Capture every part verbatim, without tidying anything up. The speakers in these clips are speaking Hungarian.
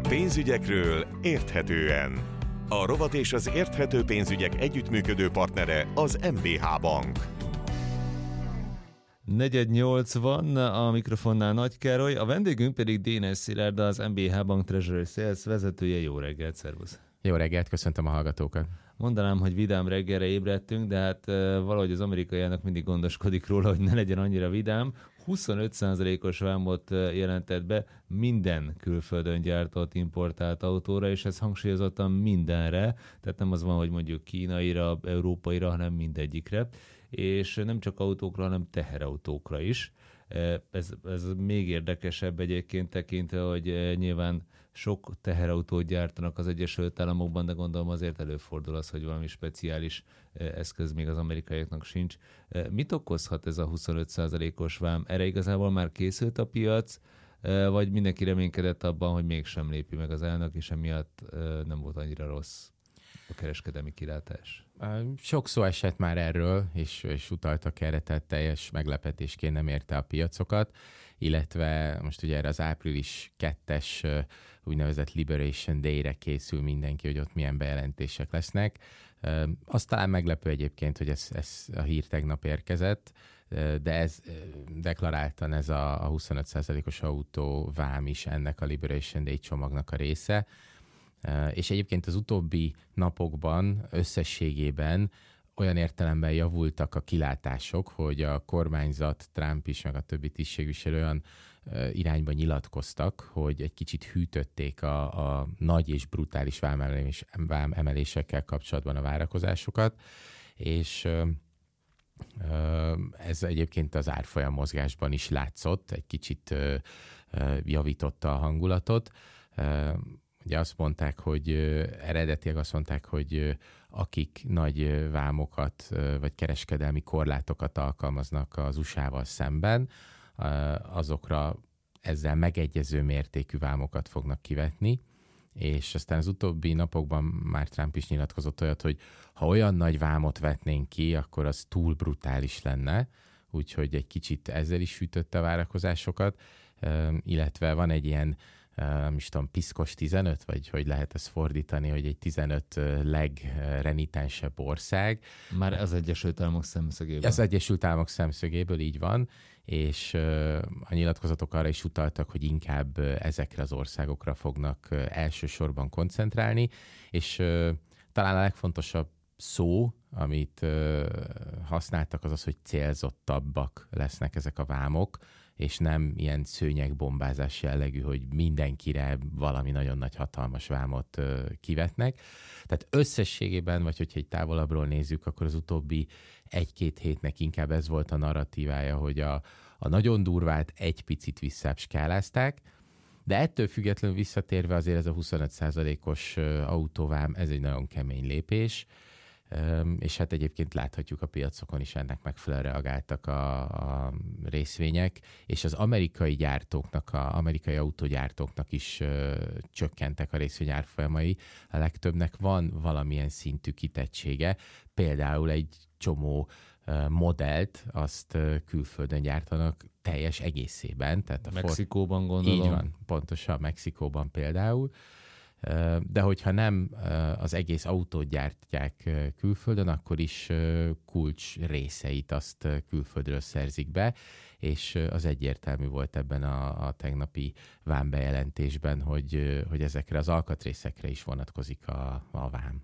Pénzügyekről érthetően. A rovat és az érthető pénzügyek együttműködő partnere az em bé há Bank. negyven nyolc van, a mikrofonnál Nagy Károly, a vendégünk pedig Dénes Szilárd, az em bé há Bank Treasury Sales vezetője. Jó reggelt, szervusz! Jó reggelt, köszöntöm a hallgatókat! Mondanám, hogy vidám reggelre ébredtünk, de hát valahogy az amerikaiának mindig gondoskodik róla, hogy ne legyen annyira vidám. huszonöt százalékos vámot jelentett be minden külföldön gyártott, importált autóra, és ez hangsúlyozottan mindenre, tehát nem az van, hogy mondjuk kínaira, európaira, hanem mindegyikre, és nem csak autókra, hanem teherautókra is. Ez, ez még érdekesebb egyébként tekintve, hogy nyilván sok teherautót gyártanak az Egyesült Államokban, de gondolom azért előfordul az, hogy valami speciális eszköz még az amerikaiaknak sincs. Mit okozhat ez a huszonöt százalékos vám? Erre igazából már készült a piac, vagy mindenki reménykedett abban, hogy mégsem lépi meg az elnök, és emiatt nem volt annyira rossz a kereskedelmi kilátás? Sok szó esett már erről, és, és utaltak erre, tehát teljes meglepetésként nem érte a piacokat, illetve most ugye erre az április kettes úgynevezett Liberation Day-re készül mindenki, hogy ott milyen bejelentések lesznek. Az talán meglepő egyébként, hogy ez, ez a hír tegnap érkezett, de ez deklaráltan ez a, a huszonöt százalékos autóvám is ennek a Liberation Day csomagnak a része. És egyébként az utóbbi napokban összességében olyan értelemben javultak a kilátások, hogy a kormányzat, Trump is, meg a többi tisztségviselő olyan irányba nyilatkoztak, hogy egy kicsit hűtötték a, a nagy és brutális vámemelés, vámemelésekkel kapcsolatban a várakozásokat, és ez egyébként az árfolyam mozgásban is látszott, egy kicsit javította a hangulatot. Ugye azt mondták, hogy eredetileg azt mondták, hogy akik nagy vámokat vagy kereskedelmi korlátokat alkalmaznak az u es á-val szemben, azokra ezzel megegyező mértékű vámokat fognak kivetni, és aztán az utóbbi napokban már Trump is nyilatkozott olyat, hogy ha olyan nagy vámot vetnénk ki, akkor az túl brutális lenne, úgyhogy egy kicsit ezzel is sütötte a várakozásokat, illetve van egy ilyen nem is tudom, piszkos tizenöt, vagy hogy lehet ezt fordítani, hogy egy tizenöt legrenitensebb ország. Már az Egyesült Államok szemszögéből. Az Egyesült Államok szemszögéből így van, és a nyilatkozatok arra is utaltak, hogy inkább ezekre az országokra fognak elsősorban koncentrálni, és talán a legfontosabb szó, amit használtak, az az, hogy célzottabbak lesznek ezek a vámok, és nem ilyen szőnyegbombázás jellegű, hogy mindenkire valami nagyon nagy hatalmas vámot kivetnek. Tehát összességében, vagy hogyha egy távolabbról nézzük, akkor az utóbbi egy-két hétnek inkább ez volt a narratívája, hogy a, a nagyon durvát egy picit visszább skálázták, de ettől függetlenül visszatérve azért ez a huszonöt százalékos autóvám, ez egy nagyon kemény lépés, és hát egyébként láthatjuk a piacokon is ennek megfelelően reagáltak a, a részvények, és az amerikai gyártóknak, az amerikai autógyártóknak is ö, csökkentek a részvény árfolyamai. A legtöbbnek van valamilyen szintű kitettsége, például egy csomó ö, modellt azt ö, külföldön gyártanak teljes egészében. Tehát a Mexikóban Ford... gondolom. Így van, pontosan Mexikóban például. De hogyha nem az egész autót gyártják külföldön, akkor is kulcs részeit azt külföldről szerzik be, és az egyértelmű volt ebben a, a tegnapi vámbejelentésben, hogy, hogy ezekre az alkatrészekre is vonatkozik a, a vám.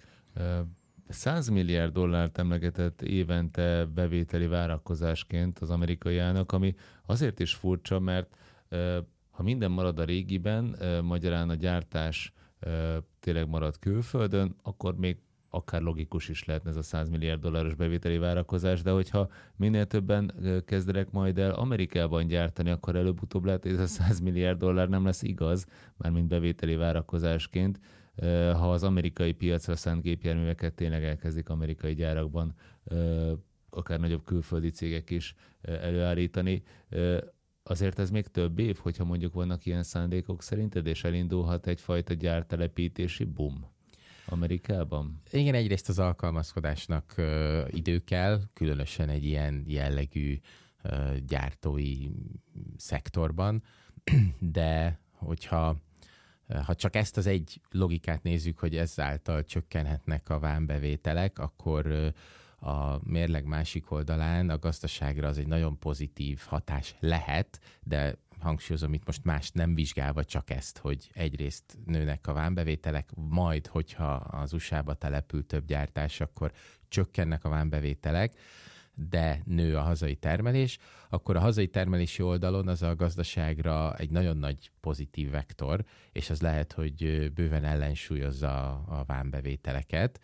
száz milliárd dollárt emlegetett évente bevételi várakozásként az amerikai elnök, ami azért is furcsa, mert ha minden marad a régiben, magyarán a gyártás tényleg marad külföldön, akkor még akár logikus is lehetne ez a száz milliárd dolláros bevételi várakozás, de hogyha minél többen kezdenek majd el Amerikában gyártani, akkor előbb-utóbb lehet, hogy ez a száz milliárd dollár nem lesz igaz, mármint bevételi várakozásként, ha az amerikai piacra szánt gépjárműveket tényleg elkezdik amerikai gyárakban, akár nagyobb külföldi cégek is előállítani. Azért ez még több év, hogyha mondjuk vannak ilyen szándékok szerinted, és elindulhat egyfajta gyártelepítési boom Amerikában? Igen, egyrészt az alkalmazkodásnak ö, idő kell, különösen egy ilyen jellegű ö, gyártói szektorban, de hogyha Ha csak ezt az egy logikát nézzük, hogy ezáltal csökkenhetnek a vámbevételek, akkor a mérleg másik oldalán a gazdaságra az egy nagyon pozitív hatás lehet, de hangsúlyozom, itt most más nem vizsgálva, csak ezt, hogy egyrészt nőnek a vámbevételek, majd, hogyha az u es á-ba települ több gyártás, akkor csökkennek a vámbevételek, de nő a hazai termelés, akkor a hazai termelési oldalon az a gazdaságra egy nagyon nagy pozitív vektor, és az lehet, hogy bőven ellensúlyozza a vámbevételeket.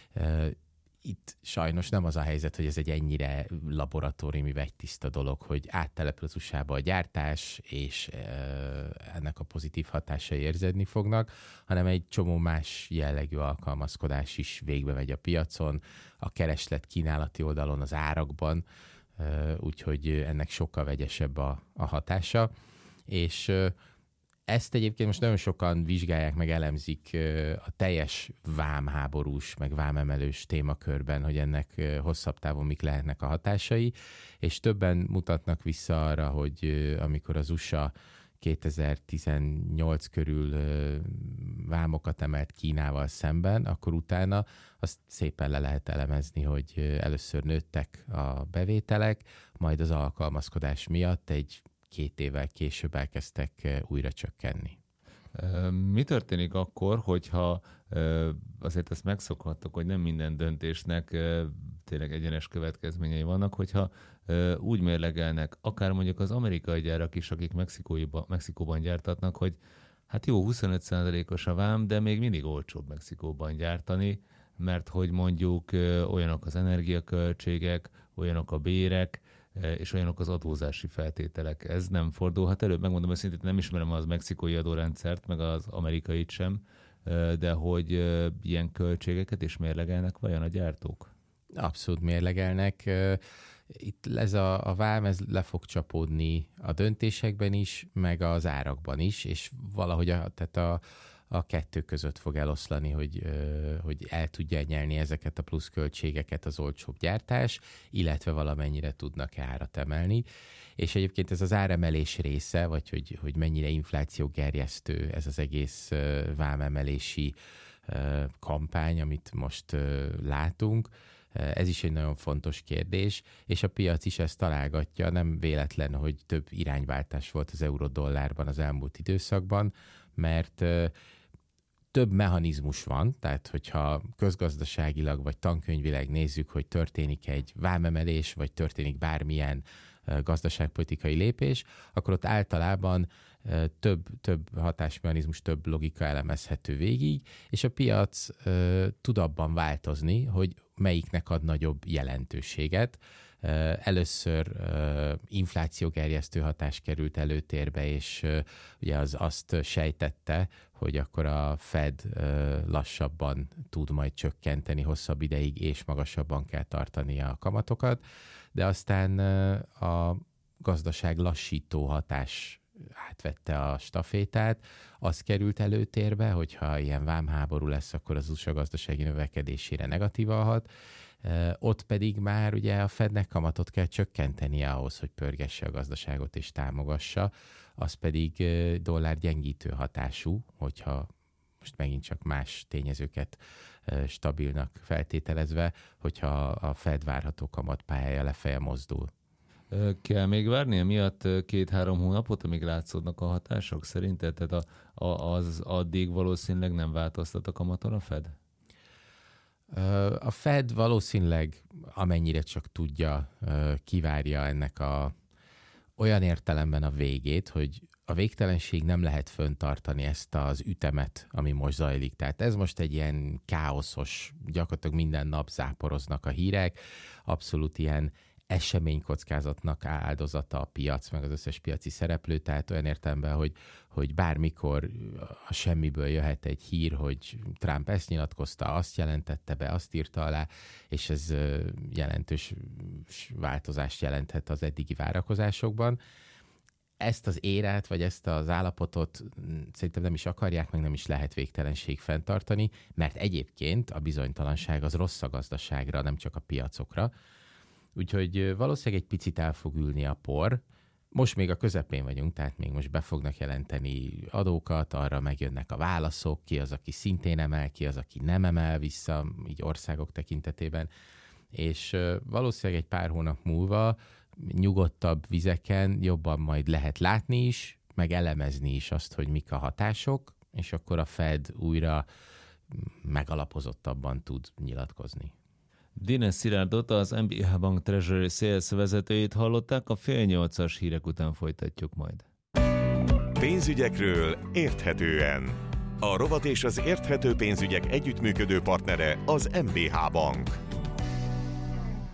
Itt sajnos nem az a helyzet, hogy ez egy ennyire laboratóriumi vegytiszta dolog, hogy áttelepül az u es á-ba a gyártás, és ennek a pozitív hatásai érzedni fognak, hanem egy csomó más jellegű alkalmazkodás is végbe megy a piacon, a kereslet kínálati oldalon, az árakban, úgyhogy ennek sokkal vegyesebb a, a hatása. És ezt egyébként most nagyon sokan vizsgálják, meg elemzik a teljes vámháborús, meg vámemelős témakörben, hogy ennek hosszabb távon mik lehetnek a hatásai, és többen mutatnak vissza arra, hogy amikor az u es á kétezer-tizennyolc körül vámokat emelt Kínával szemben, akkor utána azt szépen le lehet elemezni, hogy először nőttek a bevételek, majd az alkalmazkodás miatt egy két évvel később elkezdtek újra csökkenni. Mi történik akkor, hogyha azért ezt megszokhattok, hogy nem minden döntésnek tényleg egyenes következményei vannak, hogyha úgy mérlegelnek, akár mondjuk az amerikai gyárak is, akik Mexikóban gyártatnak, hogy hát jó, huszonöt százalékos a vám, de még mindig olcsóbb Mexikóban gyártani, mert hogy mondjuk olyanok az energiaköltségek, olyanok a bérek, és olyanok az adózási feltételek. Ez nem fordulhat elő. Megmondom őszintén, nem ismerem az mexikói adórendszert, meg az amerikait sem, de hogy ilyen költségeket is mérlegelnek vajon a gyártók? Abszolút mérlegelnek. Itt ez a, a vám, ez le fog csapódni a döntésekben is, meg az árakban is, és valahogy a, tehát a, a kettő között fog eloszlani, hogy, hogy el tudja nyelni ezeket a pluszköltségeket az olcsóbb gyártás, illetve valamennyire tudnak árat emelni. És egyébként ez az áremelés része, vagy hogy, hogy mennyire inflációgerjesztő ez az egész vámemelési kampány, amit most látunk, ez is egy nagyon fontos kérdés, és a piac is ezt találgatja, nem véletlen, hogy több irányváltás volt az euró-dollárban az elmúlt időszakban, mert több mechanizmus van, tehát hogyha közgazdaságilag vagy tankönyvileg nézzük, hogy történik egy vámemelés, vagy történik bármilyen gazdaságpolitikai lépés, akkor ott általában több, több hatásmechanizmus, több logika elemezhető végig, és a piac tud abban változni, hogy melyiknek ad nagyobb jelentőséget. Először inflációgerjesztő hatás került előtérbe, és ugye az azt sejtette, hogy akkor a Fed lassabban tud majd csökkenteni hosszabb ideig, és magasabban kell tartania a kamatokat, de aztán a gazdaság lassító hatás átvette a stafétát, az került előtérbe, hogyha ilyen vámháború lesz, akkor az u es á gazdasági növekedésére negatívan hat, ott pedig már ugye a Fednek kamatot kell csökkentenie ahhoz, hogy pörgesse a gazdaságot és támogassa, az pedig dollár gyengítő hatású, hogyha most megint csak más tényezőket stabilnak feltételezve, hogyha a Fed várható kamatpályája lefelé mozdul. Kell még várni emiatt két-három hónapot, amíg látszódnak a hatások szerinted? Tehát a, a, az addig valószínűleg nem változtat a kamaton a Fed? A Fed valószínűleg amennyire csak tudja, kivárja ennek a olyan értelemben a végét, hogy a végtelenség nem lehet föntartani ezt az ütemet, ami most zajlik. Tehát ez most egy ilyen káoszos, gyakorlatilag minden nap záporoznak a hírek, abszolút ilyen eseménykockázatnak áldozata a piac, meg az összes piaci szereplő, tehát olyan értelemben, hogy, hogy bármikor a semmiből jöhet egy hír, hogy Trump ezt nyilatkozta, azt jelentette be, azt írta alá, és ez jelentős változást jelenthet az eddigi várakozásokban. Ezt az érát, vagy ezt az állapotot szerintem nem is akarják, meg nem is lehet végtelenség fenntartani, mert egyébként a bizonytalanság az rossz a gazdaságra, nem csak a piacokra. Úgyhogy valószínűleg egy picit el fog ülni a por, Most még a közepén vagyunk, tehát még most be fognak jelenteni adókat, arra megjönnek a válaszok, ki az, aki szintén emel, ki az, aki nem emel vissza, így országok tekintetében. És valószínűleg egy pár hónap múlva nyugodtabb vizeken jobban majd lehet látni is, meg elemezni is azt, hogy mik a hatások, és akkor a Fed újra megalapozottabban tud nyilatkozni. Dénes Szilárdot, az en bé há Bank Treasury Sales vezetőjét hallották, a fél nyolcas hírek után folytatjuk majd. Pénzügyekről érthetően. A rovat és az érthető pénzügyek együttműködő partnere az em bé há Bank.